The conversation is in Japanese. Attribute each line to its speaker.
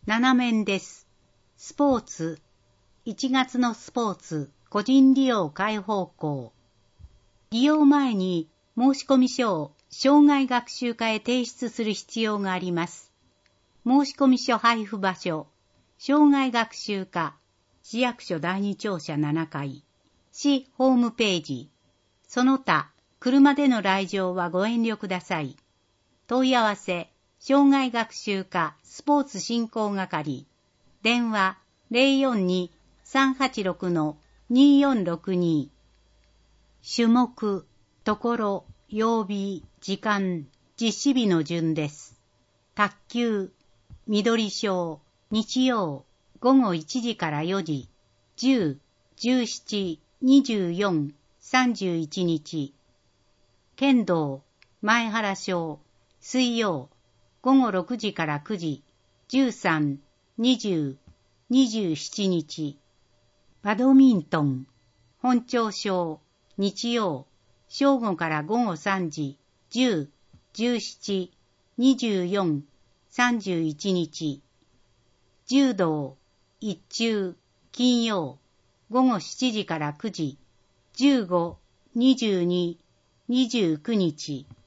Speaker 1: 7面です。スポーツ。1月のスポーツ、個人利用開放校。利用前に申込書を生涯学習課へ提出する必要があります。申込書配布場所、生涯学習課、市役所第2庁舎7階、市ホームページ。その他、車での来場はご遠慮ください。問い合わせ、生涯学習課スポーツ振興係。電話 042-386-2462。種目、ところ、曜日、時間、実施日の順です。卓球、緑章、日曜、午後1時から4時、10、17、24、31日。剣道、前原章、水曜、午後6時から9時、13、20、27日。バドミントン、本町章、日曜、正午から午後3時、10、17、24、31日。柔道、一中、金曜、午後7時から9時、15、22、29日。